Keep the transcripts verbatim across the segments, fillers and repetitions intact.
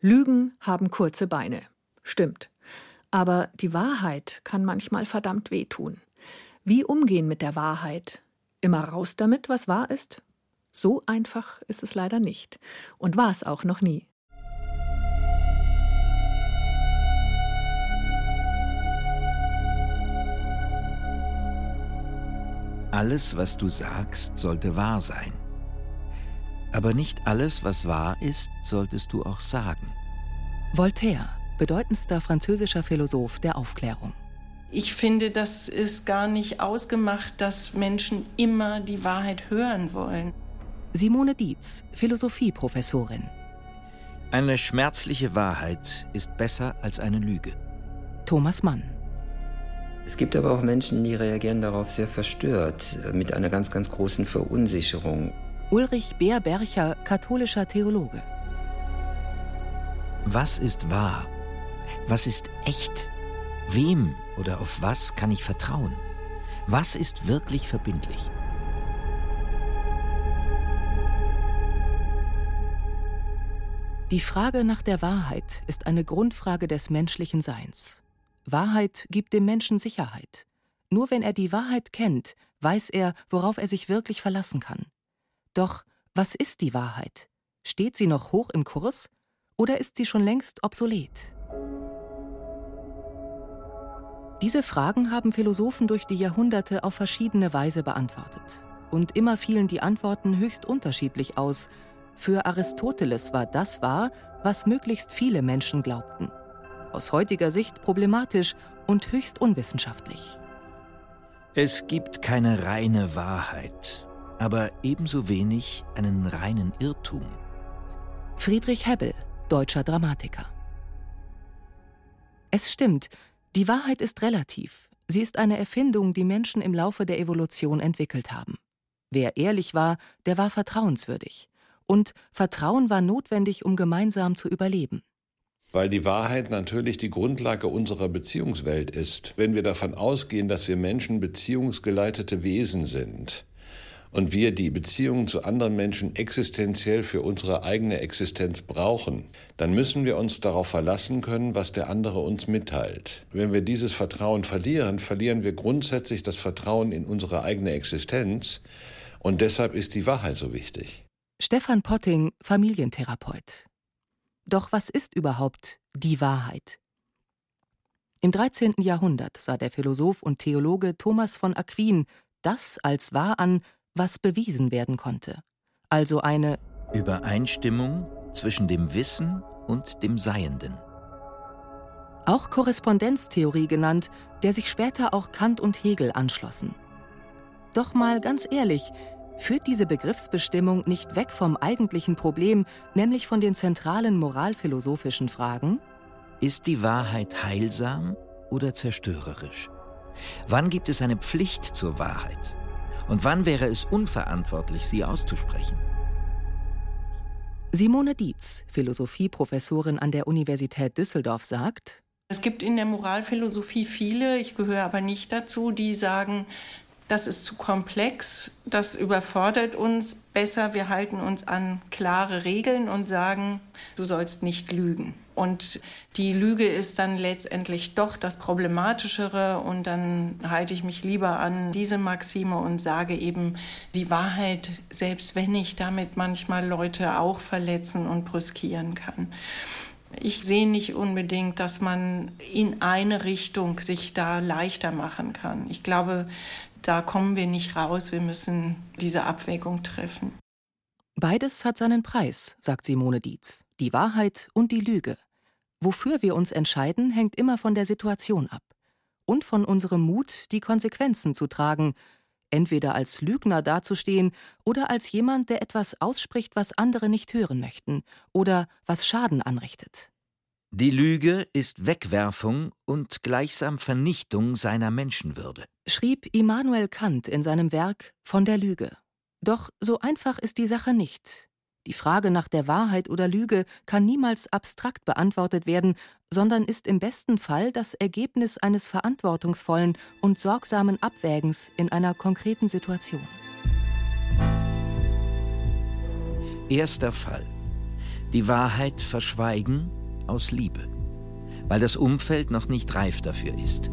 Lügen haben kurze Beine. Stimmt. Aber die Wahrheit kann manchmal verdammt wehtun. Wie umgehen mit der Wahrheit? Immer raus damit, was wahr ist? So einfach ist es leider nicht. Und war es auch noch nie. Alles, was du sagst, sollte wahr sein. Aber nicht alles, was wahr ist, solltest du auch sagen. Voltaire, bedeutendster französischer Philosoph der Aufklärung. Ich finde, das ist gar nicht ausgemacht, dass Menschen immer die Wahrheit hören wollen. Simone Dietz, Philosophieprofessorin. Eine schmerzliche Wahrheit ist besser als eine Lüge. Thomas Mann. Es gibt aber auch Menschen, die reagieren darauf sehr verstört, mit einer ganz, ganz großen Verunsicherung. Ulrich Beer-Bercher, katholischer Theologe. Was ist wahr? Was ist echt? Wem oder auf was kann ich vertrauen? Was ist wirklich verbindlich? Die Frage nach der Wahrheit ist eine Grundfrage des menschlichen Seins. Wahrheit gibt dem Menschen Sicherheit. Nur wenn er die Wahrheit kennt, weiß er, worauf er sich wirklich verlassen kann. Doch was ist die Wahrheit? Steht sie noch hoch im Kurs oder ist sie schon längst obsolet? Diese Fragen haben Philosophen durch die Jahrhunderte auf verschiedene Weise beantwortet. Und immer fielen die Antworten höchst unterschiedlich aus. Für Aristoteles war das wahr, was möglichst viele Menschen glaubten. Aus heutiger Sicht problematisch und höchst unwissenschaftlich. Es gibt keine reine Wahrheit, aber ebenso wenig einen reinen Irrtum. Friedrich Hebbel, deutscher Dramatiker. Es stimmt, die Wahrheit ist relativ. Sie ist eine Erfindung, die Menschen im Laufe der Evolution entwickelt haben. Wer ehrlich war, der war vertrauenswürdig. Und Vertrauen war notwendig, um gemeinsam zu überleben. Weil die Wahrheit natürlich die Grundlage unserer Beziehungswelt ist. Wenn wir davon ausgehen, dass wir Menschen beziehungsgeleitete Wesen sind und wir die Beziehungen zu anderen Menschen existenziell für unsere eigene Existenz brauchen, dann müssen wir uns darauf verlassen können, was der andere uns mitteilt. Wenn wir dieses Vertrauen verlieren, verlieren wir grundsätzlich das Vertrauen in unsere eigene Existenz und deshalb ist die Wahrheit so wichtig. Stefan Potting, Familientherapeut. Doch was ist überhaupt die Wahrheit? Im dreizehnten Jahrhundert sah der Philosoph und Theologe Thomas von Aquin das als wahr an, was bewiesen werden konnte. Also eine Übereinstimmung zwischen dem Wissen und dem Seienden. Auch Korrespondenztheorie genannt, der sich später auch Kant und Hegel anschlossen. Doch mal ganz ehrlich, führt diese Begriffsbestimmung nicht weg vom eigentlichen Problem, nämlich von den zentralen moralphilosophischen Fragen? Ist die Wahrheit heilsam oder zerstörerisch? Wann gibt es eine Pflicht zur Wahrheit? Und wann wäre es unverantwortlich, sie auszusprechen? Simone Dietz, Philosophieprofessorin an der Universität Düsseldorf, sagt: Es gibt in der Moralphilosophie viele, ich gehöre aber nicht dazu, die sagen, das ist zu komplex, das überfordert uns. Besser, wir halten uns an klare Regeln und sagen, du sollst nicht lügen. Und die Lüge ist dann letztendlich doch das Problematischere und dann halte ich mich lieber an diese Maxime und sage eben die Wahrheit, selbst wenn ich damit manchmal Leute auch verletzen und brüskieren kann. Ich sehe nicht unbedingt, dass man in eine Richtung sich da leichter machen kann. Ich glaube, da kommen wir nicht raus, wir müssen diese Abwägung treffen. Beides hat seinen Preis, sagt Simone Dietz, die Wahrheit und die Lüge. Wofür wir uns entscheiden, hängt immer von der Situation ab. Und von unserem Mut, die Konsequenzen zu tragen, entweder als Lügner dazustehen oder als jemand, der etwas ausspricht, was andere nicht hören möchten oder was Schaden anrichtet. Die Lüge ist Wegwerfung und gleichsam Vernichtung seiner Menschenwürde, schrieb Immanuel Kant in seinem Werk Von der Lüge. Doch so einfach ist die Sache nicht. Die Frage nach der Wahrheit oder Lüge kann niemals abstrakt beantwortet werden, sondern ist im besten Fall das Ergebnis eines verantwortungsvollen und sorgsamen Abwägens in einer konkreten Situation. Erster Fall. Die Wahrheit verschweigen aus Liebe, weil das Umfeld noch nicht reif dafür ist.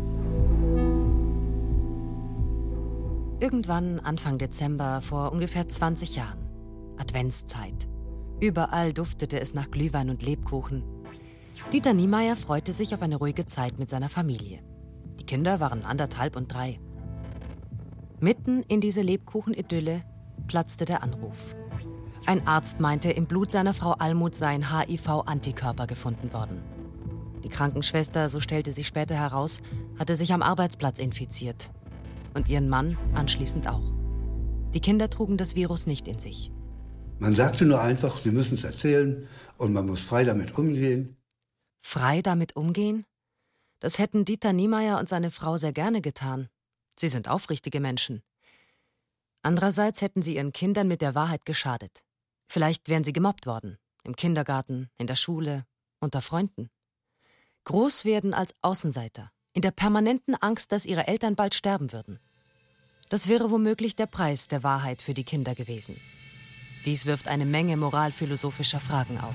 Irgendwann Anfang Dezember vor ungefähr zwanzig Jahren. Adventszeit. Überall duftete es nach Glühwein und Lebkuchen. Dieter Niemeyer freute sich auf eine ruhige Zeit mit seiner Familie. Die Kinder waren anderthalb und drei. Mitten in diese Lebkuchen-Idylle platzte der Anruf. Ein Arzt meinte, im Blut seiner Frau Almut seien H I V-Antikörper gefunden worden. Die Krankenschwester, so stellte sich später heraus, hatte sich am Arbeitsplatz infiziert. Und ihren Mann anschließend auch. Die Kinder trugen das Virus nicht in sich. Man sagte nur einfach, sie müssen es erzählen und man muss frei damit umgehen. Frei damit umgehen? Das hätten Dieter Niemeyer und seine Frau sehr gerne getan. Sie sind aufrichtige Menschen. Andererseits hätten sie ihren Kindern mit der Wahrheit geschadet. Vielleicht wären sie gemobbt worden. Im Kindergarten, in der Schule, unter Freunden. Groß werden als Außenseiter. In der permanenten Angst, dass ihre Eltern bald sterben würden. Das wäre womöglich der Preis der Wahrheit für die Kinder gewesen. Dies wirft eine Menge moralphilosophischer Fragen auf.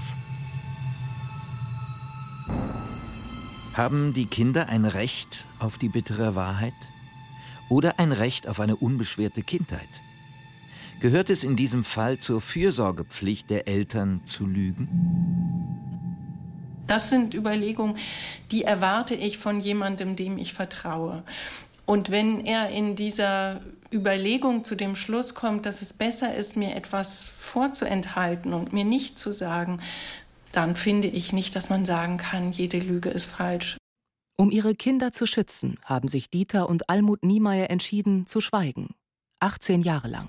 Haben die Kinder ein Recht auf die bittere Wahrheit? Oder ein Recht auf eine unbeschwerte Kindheit? Gehört es in diesem Fall zur Fürsorgepflicht der Eltern zu lügen? Das sind Überlegungen, die erwarte ich von jemandem, dem ich vertraue. Und wenn er in dieser Überlegung zu dem Schluss kommt, dass es besser ist, mir etwas vorzuenthalten und mir nicht zu sagen, dann finde ich nicht, dass man sagen kann, jede Lüge ist falsch. Um ihre Kinder zu schützen, haben sich Dieter und Almut Niemeyer entschieden, zu schweigen. achtzehn Jahre lang.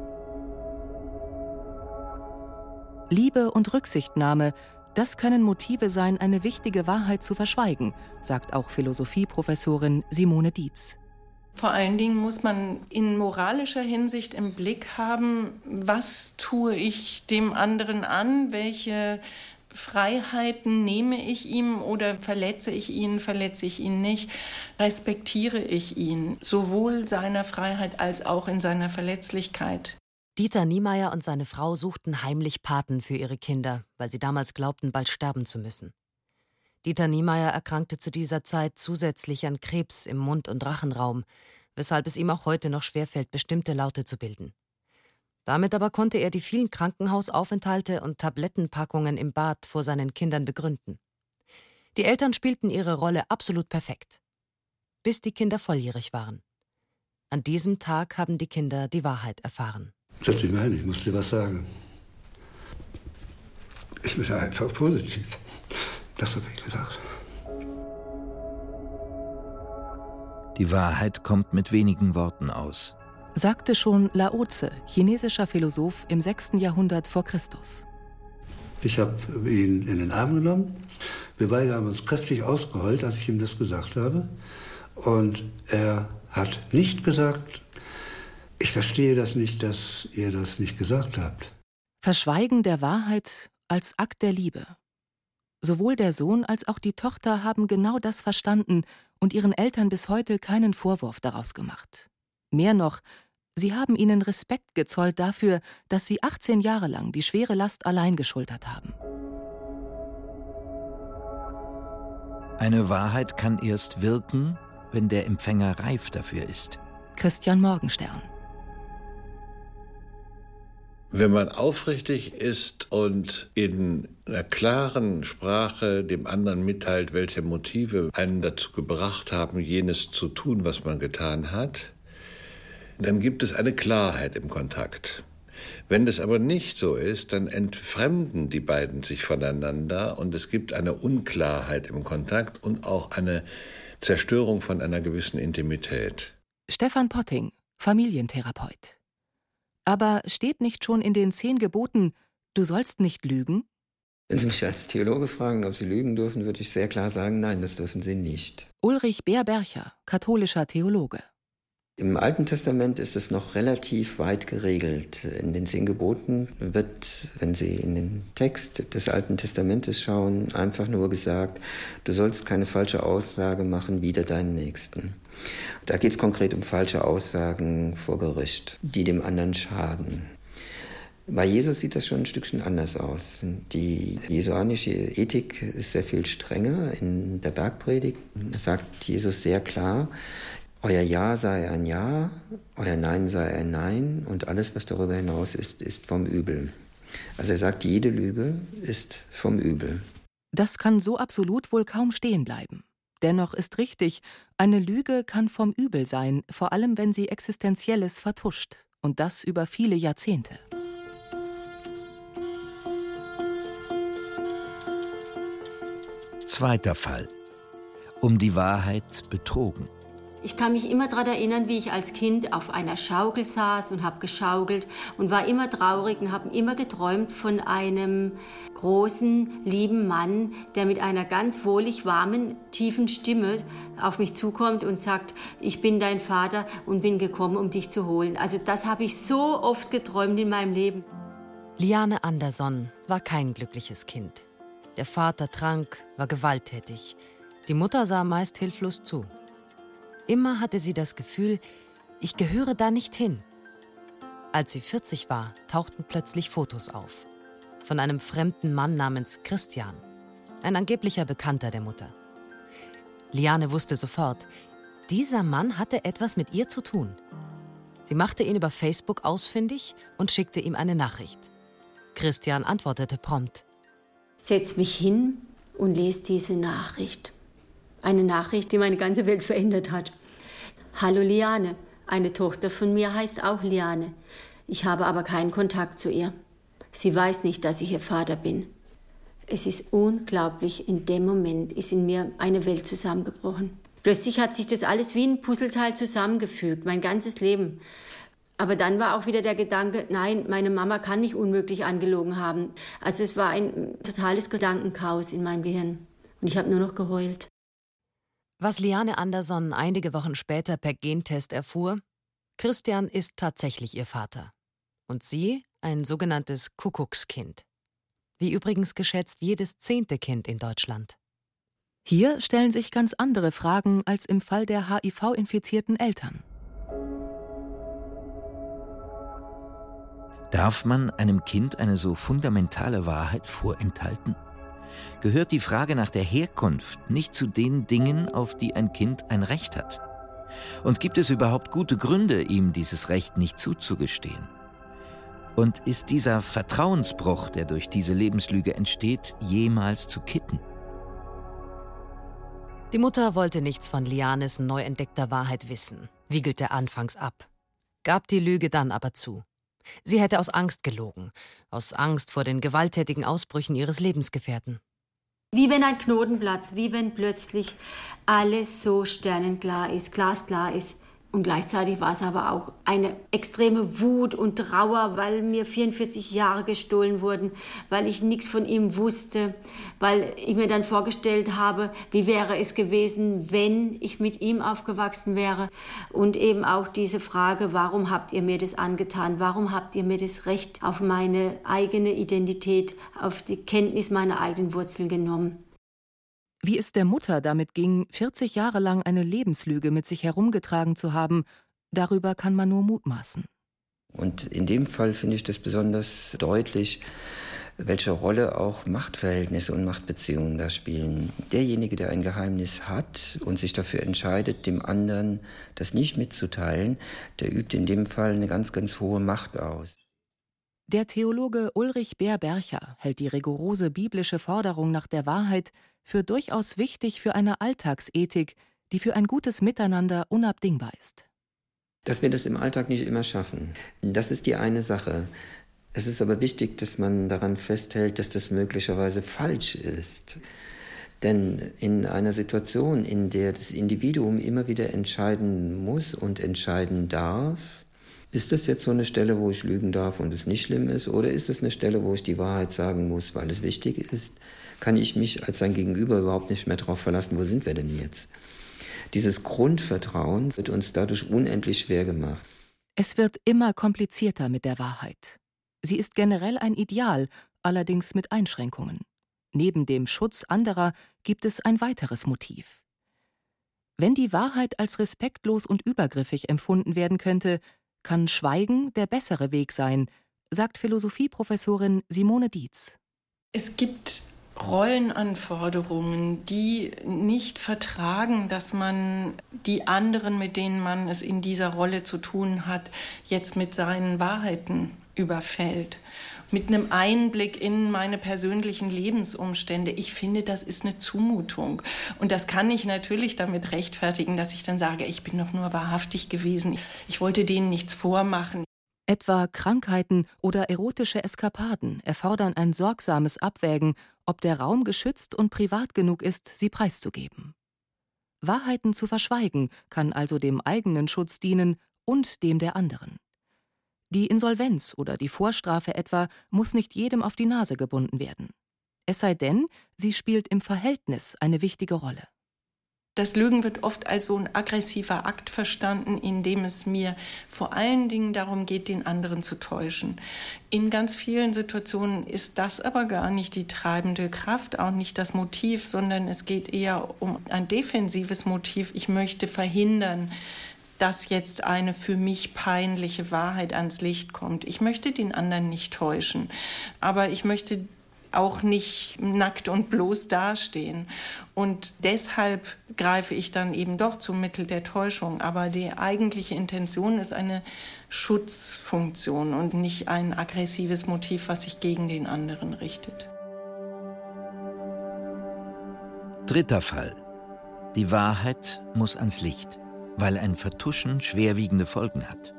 Liebe und Rücksichtnahme, das können Motive sein, eine wichtige Wahrheit zu verschweigen, sagt auch Philosophieprofessorin Simone Dietz. Vor allen Dingen muss man in moralischer Hinsicht im Blick haben, was tue ich dem anderen an, welche Freiheiten nehme ich ihm oder verletze ich ihn, verletze ich ihn nicht, respektiere ich ihn, sowohl seiner Freiheit als auch in seiner Verletzlichkeit. Dieter Niemeyer und seine Frau suchten heimlich Paten für ihre Kinder, weil sie damals glaubten, bald sterben zu müssen. Dieter Niemeyer erkrankte zu dieser Zeit zusätzlich an Krebs im Mund- und Rachenraum, weshalb es ihm auch heute noch schwerfällt, bestimmte Laute zu bilden. Damit aber konnte er die vielen Krankenhausaufenthalte und Tablettenpackungen im Bad vor seinen Kindern begründen. Die Eltern spielten ihre Rolle absolut perfekt, bis die Kinder volljährig waren. An diesem Tag haben die Kinder die Wahrheit erfahren. Setz dich mal hin, ich muss dir was sagen. Ich bin einfach positiv. Das habe ich gesagt. Die Wahrheit kommt mit wenigen Worten aus. Sagte schon Lao Tse, chinesischer Philosoph im sechsten Jahrhundert vor Christus. Ich habe ihn in den Arm genommen. Wir beide haben uns kräftig ausgeheult, als ich ihm das gesagt habe. Und er hat nicht gesagt, ich verstehe das nicht, dass ihr das nicht gesagt habt. Verschweigen der Wahrheit als Akt der Liebe. Sowohl der Sohn als auch die Tochter haben genau das verstanden und ihren Eltern bis heute keinen Vorwurf daraus gemacht. Mehr noch, sie haben ihnen Respekt gezollt dafür, dass sie achtzehn Jahre lang die schwere Last allein geschultert haben. Eine Wahrheit kann erst wirken, wenn der Empfänger reif dafür ist. Christian Morgenstern. Wenn man aufrichtig ist und in einer klaren Sprache dem anderen mitteilt, welche Motive einen dazu gebracht haben, jenes zu tun, was man getan hat, dann gibt es eine Klarheit im Kontakt. Wenn das aber nicht so ist, dann entfremden die beiden sich voneinander und es gibt eine Unklarheit im Kontakt und auch eine Zerstörung von einer gewissen Intimität. Stefan Potting, Familientherapeut. Aber steht nicht schon in den zehn Geboten, du sollst nicht lügen? Wenn Sie mich als Theologe fragen, ob Sie lügen dürfen, würde ich sehr klar sagen, nein, das dürfen Sie nicht. Ulrich Beer-Bercher, katholischer Theologe. Im Alten Testament ist es noch relativ weit geregelt. In den zehn Geboten wird, wenn Sie in den Text des Alten Testamentes schauen, einfach nur gesagt, du sollst keine falsche Aussage machen wider deinen Nächsten. Da geht es konkret um falsche Aussagen vor Gericht, die dem anderen schaden. Bei Jesus sieht das schon ein Stückchen anders aus. Die jesuanische Ethik ist sehr viel strenger. In der Bergpredigt sagt Jesus sehr klar, euer Ja sei ein Ja, euer Nein sei ein Nein und alles, was darüber hinaus ist, ist vom Übel. Also er sagt, jede Lüge ist vom Übel. Das kann so absolut wohl kaum stehen bleiben. Dennoch ist richtig, eine Lüge kann vom Übel sein, vor allem wenn sie Existenzielles vertuscht. Und das über viele Jahrzehnte. Zweiter Fall. Um die Wahrheit betrogen. Ich kann mich immer daran erinnern, wie ich als Kind auf einer Schaukel saß und habe geschaukelt und war immer traurig und habe immer geträumt von einem großen, lieben Mann, der mit einer ganz wohlig warmen, tiefen Stimme auf mich zukommt und sagt, ich bin dein Vater und bin gekommen, um dich zu holen. Also das habe ich so oft geträumt in meinem Leben. Liane Andersson war kein glückliches Kind. Der Vater trank, war gewalttätig. Die Mutter sah meist hilflos zu. Immer hatte sie das Gefühl, ich gehöre da nicht hin. Als sie vierzig war, tauchten plötzlich Fotos auf. Von einem fremden Mann namens Christian, ein angeblicher Bekannter der Mutter. Liane wusste sofort, dieser Mann hatte etwas mit ihr zu tun. Sie machte ihn über Facebook ausfindig und schickte ihm eine Nachricht. Christian antwortete prompt. Setz mich hin und lese diese Nachricht. Eine Nachricht, die meine ganze Welt verändert hat. Hallo Liane, eine Tochter von mir heißt auch Liane. Ich habe aber keinen Kontakt zu ihr. Sie weiß nicht, dass ich ihr Vater bin. Es ist unglaublich, in dem Moment ist in mir eine Welt zusammengebrochen. Plötzlich hat sich das alles wie ein Puzzleteil zusammengefügt, mein ganzes Leben. Aber dann war auch wieder der Gedanke, nein, meine Mama kann mich unmöglich angelogen haben. Also es war ein totales Gedankenchaos in meinem Gehirn. Und ich habe nur noch geheult. Was Liane Andersson einige Wochen später per Gentest erfuhr, Christian ist tatsächlich ihr Vater. Und sie ein sogenanntes Kuckuckskind. Wie übrigens geschätzt jedes zehnte Kind in Deutschland. Hier stellen sich ganz andere Fragen als im Fall der H I V-infizierten Eltern. Darf man einem Kind eine so fundamentale Wahrheit vorenthalten? Gehört die Frage nach der Herkunft nicht zu den Dingen, auf die ein Kind ein Recht hat? Und gibt es überhaupt gute Gründe, ihm dieses Recht nicht zuzugestehen? Und ist dieser Vertrauensbruch, der durch diese Lebenslüge entsteht, jemals zu kitten? Die Mutter wollte nichts von Lianes neu entdeckter Wahrheit wissen, wiegelte anfangs ab, gab die Lüge dann aber zu. Sie hätte aus Angst gelogen, aus Angst vor den gewalttätigen Ausbrüchen ihres Lebensgefährten. Wie wenn ein Knoten platzt, wie wenn plötzlich alles so sternenklar ist, glasklar ist. Und gleichzeitig war es aber auch eine extreme Wut und Trauer, weil mir vierundvierzig Jahre gestohlen wurden, weil ich nichts von ihm wusste, weil ich mir dann vorgestellt habe, wie wäre es gewesen, wenn ich mit ihm aufgewachsen wäre. Und eben auch diese Frage, warum habt ihr mir das angetan? Warum habt ihr mir das Recht auf meine eigene Identität, auf die Kenntnis meiner eigenen Wurzeln genommen? Wie es der Mutter damit ging, vierzig Jahre lang eine Lebenslüge mit sich herumgetragen zu haben, darüber kann man nur mutmaßen. Und in dem Fall finde ich das besonders deutlich, welche Rolle auch Machtverhältnisse und Machtbeziehungen da spielen. Derjenige, der ein Geheimnis hat und sich dafür entscheidet, dem anderen das nicht mitzuteilen, der übt in dem Fall eine ganz, ganz hohe Macht aus. Der Theologe Ulrich Beer-Bercher hält die rigorose biblische Forderung nach der Wahrheit für durchaus wichtig für eine Alltagsethik, die für ein gutes Miteinander unabdingbar ist. Dass wir das im Alltag nicht immer schaffen, das ist die eine Sache. Es ist aber wichtig, dass man daran festhält, dass das möglicherweise falsch ist. Denn in einer Situation, in der das Individuum immer wieder entscheiden muss und entscheiden darf, ist das jetzt so eine Stelle, wo ich lügen darf und es nicht schlimm ist? Oder ist es eine Stelle, wo ich die Wahrheit sagen muss, weil es wichtig ist? Kann ich mich als sein Gegenüber überhaupt nicht mehr darauf verlassen, wo sind wir denn jetzt? Dieses Grundvertrauen wird uns dadurch unendlich schwer gemacht. Es wird immer komplizierter mit der Wahrheit. Sie ist generell ein Ideal, allerdings mit Einschränkungen. Neben dem Schutz anderer gibt es ein weiteres Motiv. Wenn die Wahrheit als respektlos und übergriffig empfunden werden könnte, kann Schweigen der bessere Weg sein, sagt Philosophieprofessorin Simone Dietz. Es gibt Rollenanforderungen, die nicht vertragen, dass man die anderen, mit denen man es in dieser Rolle zu tun hat, jetzt mit seinen Wahrheiten überfällt. Mit einem Einblick in meine persönlichen Lebensumstände. Ich finde, das ist eine Zumutung. Und das kann ich natürlich damit rechtfertigen, dass ich dann sage, ich bin doch nur wahrhaftig gewesen. Ich wollte denen nichts vormachen. Etwa Krankheiten oder erotische Eskapaden erfordern ein sorgsames Abwägen, ob der Raum geschützt und privat genug ist, sie preiszugeben. Wahrheiten zu verschweigen kann also dem eigenen Schutz dienen und dem der anderen. Die Insolvenz oder die Vorstrafe etwa muss nicht jedem auf die Nase gebunden werden. Es sei denn, sie spielt im Verhältnis eine wichtige Rolle. Das Lügen wird oft als so ein aggressiver Akt verstanden, in dem es mir vor allen Dingen darum geht, den anderen zu täuschen. In ganz vielen Situationen ist das aber gar nicht die treibende Kraft, auch nicht das Motiv, sondern es geht eher um ein defensives Motiv. Ich möchte verhindern, dass jetzt eine für mich peinliche Wahrheit ans Licht kommt. Ich möchte den anderen nicht täuschen, aber ich möchte auch nicht nackt und bloß dastehen. Und deshalb greife ich dann eben doch zum Mittel der Täuschung. Aber die eigentliche Intention ist eine Schutzfunktion und nicht ein aggressives Motiv, was sich gegen den anderen richtet. Dritter Fall. Die Wahrheit muss ans Licht, weil ein Vertuschen schwerwiegende Folgen hat.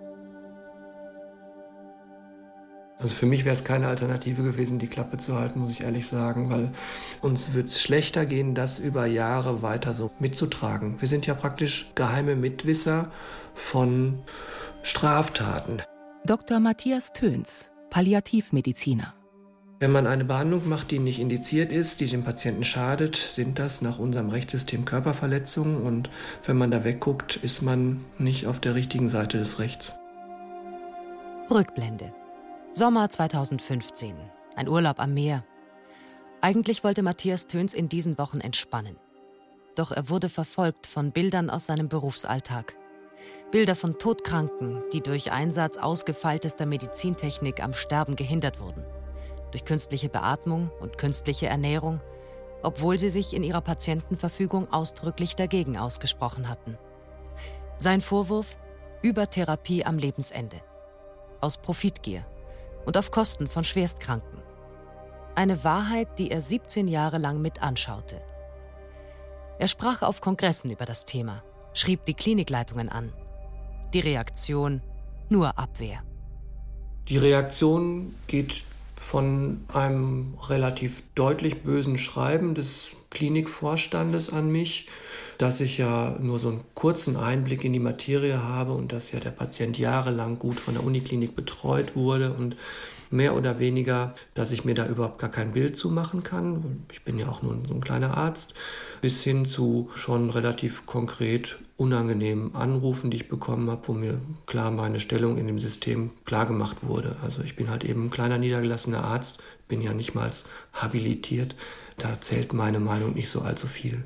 Also für mich wäre es keine Alternative gewesen, die Klappe zu halten, muss ich ehrlich sagen, weil uns wird es schlechter gehen, das über Jahre weiter so mitzutragen. Wir sind ja praktisch geheime Mitwisser von Straftaten. Doktor Matthias Töns, Palliativmediziner. Wenn man eine Behandlung macht, die nicht indiziert ist, die dem Patienten schadet, sind das nach unserem Rechtssystem Körperverletzungen. Und wenn man da wegguckt, ist man nicht auf der richtigen Seite des Rechts. Rückblende. Sommer zweitausendfünfzehn. Ein Urlaub am Meer. Eigentlich wollte Matthias Töns in diesen Wochen entspannen. Doch er wurde verfolgt von Bildern aus seinem Berufsalltag. Bilder von Todkranken, die durch Einsatz ausgefeiltester Medizintechnik am Sterben gehindert wurden. Durch künstliche Beatmung und künstliche Ernährung, obwohl sie sich in ihrer Patientenverfügung ausdrücklich dagegen ausgesprochen hatten. Sein Vorwurf: Übertherapie am Lebensende. Aus Profitgier und auf Kosten von Schwerstkranken. Eine Wahrheit, die er siebzehn Jahre lang mit anschaute. Er sprach auf Kongressen über das Thema, schrieb die Klinikleitungen an. Die Reaktion: nur Abwehr. Die Reaktion geht von einem relativ deutlich bösen Schreiben des Klinikvorstandes an mich, dass ich ja nur so einen kurzen Einblick in die Materie habe und dass ja der Patient jahrelang gut von der Uniklinik betreut wurde und mehr oder weniger, dass ich mir da überhaupt gar kein Bild zu machen kann. Ich bin ja auch nur so ein kleiner Arzt, bis hin zu schon relativ konkret unangenehmen Anrufen, die ich bekommen habe, wo mir klar meine Stellung in dem System klargemacht wurde. Also ich bin halt eben ein kleiner niedergelassener Arzt, bin ja nicht mal habilitiert. Da zählt meine Meinung nicht so allzu viel.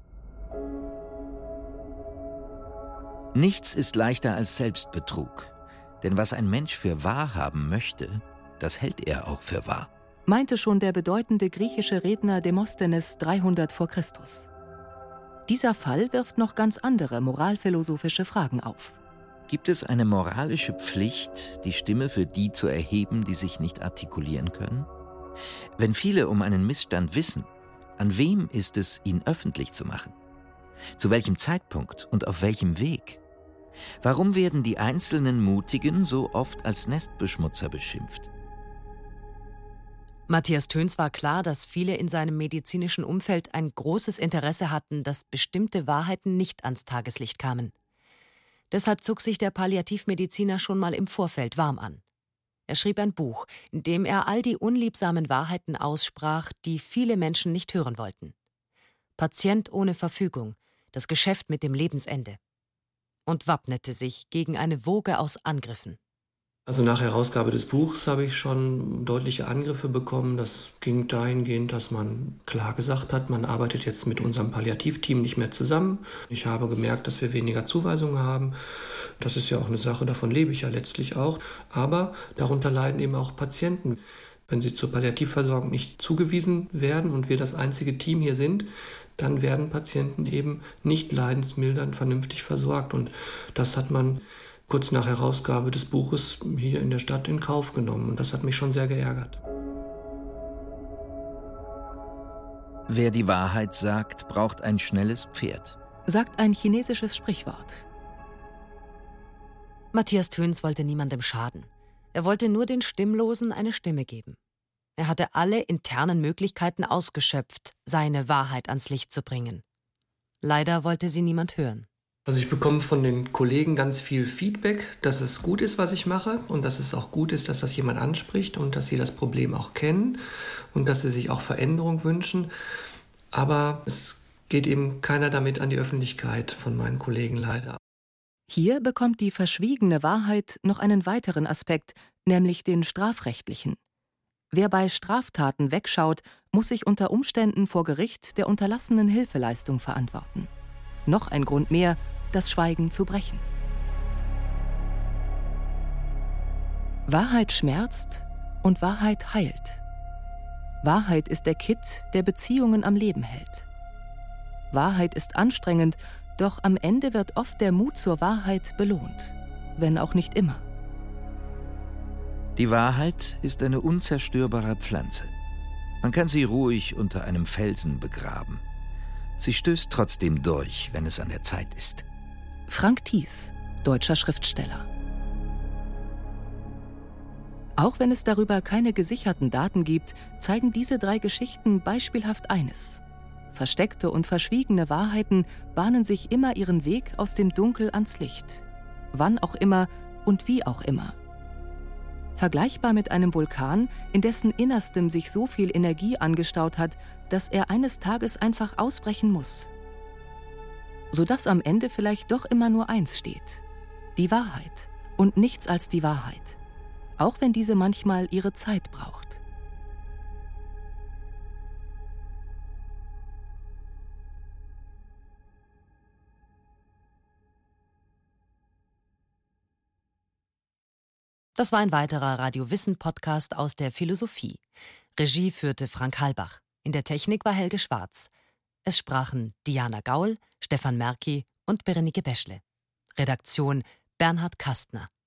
Nichts ist leichter als Selbstbetrug. Denn was ein Mensch für wahr haben möchte, das hält er auch für wahr. Meinte schon der bedeutende griechische Redner Demosthenes dreihundert vor Christus. Dieser Fall wirft noch ganz andere moralphilosophische Fragen auf. Gibt es eine moralische Pflicht, die Stimme für die zu erheben, die sich nicht artikulieren können? Wenn viele um einen Missstand wissen, an wem ist es, ihn öffentlich zu machen? Zu welchem Zeitpunkt und auf welchem Weg? Warum werden die einzelnen Mutigen so oft als Nestbeschmutzer beschimpft? Matthias Töns war klar, dass viele in seinem medizinischen Umfeld ein großes Interesse hatten, dass bestimmte Wahrheiten nicht ans Tageslicht kamen. Deshalb zog sich der Palliativmediziner schon mal im Vorfeld warm an. Er schrieb ein Buch, in dem er all die unliebsamen Wahrheiten aussprach, die viele Menschen nicht hören wollten. Patient ohne Verfügung, das Geschäft mit dem Lebensende. Und wappnete sich gegen eine Woge aus Angriffen. Also nach Herausgabe des Buchs habe ich schon deutliche Angriffe bekommen. Das ging dahingehend, dass man klar gesagt hat, man arbeitet jetzt mit unserem Palliativteam nicht mehr zusammen. Ich habe gemerkt, dass wir weniger Zuweisungen haben. Das ist ja auch eine Sache, davon lebe ich ja letztlich auch. Aber darunter leiden eben auch Patienten. Wenn sie zur Palliativversorgung nicht zugewiesen werden und wir das einzige Team hier sind, dann werden Patienten eben nicht leidensmildernd vernünftig versorgt. Und das hat man kurz nach Herausgabe des Buches hier in der Stadt in Kauf genommen. Und das hat mich schon sehr geärgert. Wer die Wahrheit sagt, braucht ein schnelles Pferd, sagt ein chinesisches Sprichwort. Matthias Töns wollte niemandem schaden. Er wollte nur den Stimmlosen eine Stimme geben. Er hatte alle internen Möglichkeiten ausgeschöpft, seine Wahrheit ans Licht zu bringen. Leider wollte sie niemand hören. Also ich bekomme von den Kollegen ganz viel Feedback, dass es gut ist, was ich mache und dass es auch gut ist, dass das jemand anspricht und dass sie das Problem auch kennen und dass sie sich auch Veränderung wünschen. Aber es geht eben keiner damit an die Öffentlichkeit von meinen Kollegen leider. Hier bekommt die verschwiegene Wahrheit noch einen weiteren Aspekt, nämlich den strafrechtlichen. Wer bei Straftaten wegschaut, muss sich unter Umständen vor Gericht der unterlassenen Hilfeleistung verantworten. Noch ein Grund mehr, das Schweigen zu brechen. Wahrheit schmerzt und Wahrheit heilt. Wahrheit ist der Kitt, der Beziehungen am Leben hält. Wahrheit ist anstrengend, doch am Ende wird oft der Mut zur Wahrheit belohnt, wenn auch nicht immer. Die Wahrheit ist eine unzerstörbare Pflanze. Man kann sie ruhig unter einem Felsen begraben. Sie stößt trotzdem durch, wenn es an der Zeit ist. Frank Thies, deutscher Schriftsteller. Auch wenn es darüber keine gesicherten Daten gibt, zeigen diese drei Geschichten beispielhaft eines: Versteckte und verschwiegene Wahrheiten bahnen sich immer ihren Weg aus dem Dunkel ans Licht. Wann auch immer und wie auch immer. Vergleichbar mit einem Vulkan, in dessen Innerstem sich so viel Energie angestaut hat, dass er eines Tages einfach ausbrechen muss. Sodass am Ende vielleicht doch immer nur eins steht: die Wahrheit und nichts als die Wahrheit. Auch wenn diese manchmal ihre Zeit braucht. Das war ein weiterer Radio-Wissen-Podcast aus der Philosophie. Regie führte Frank Halbach. In der Technik war Helge Schwarz. Es sprachen Diana Gaul, Stefan Merki und Berenike Beschle. Redaktion Bernhard Kastner.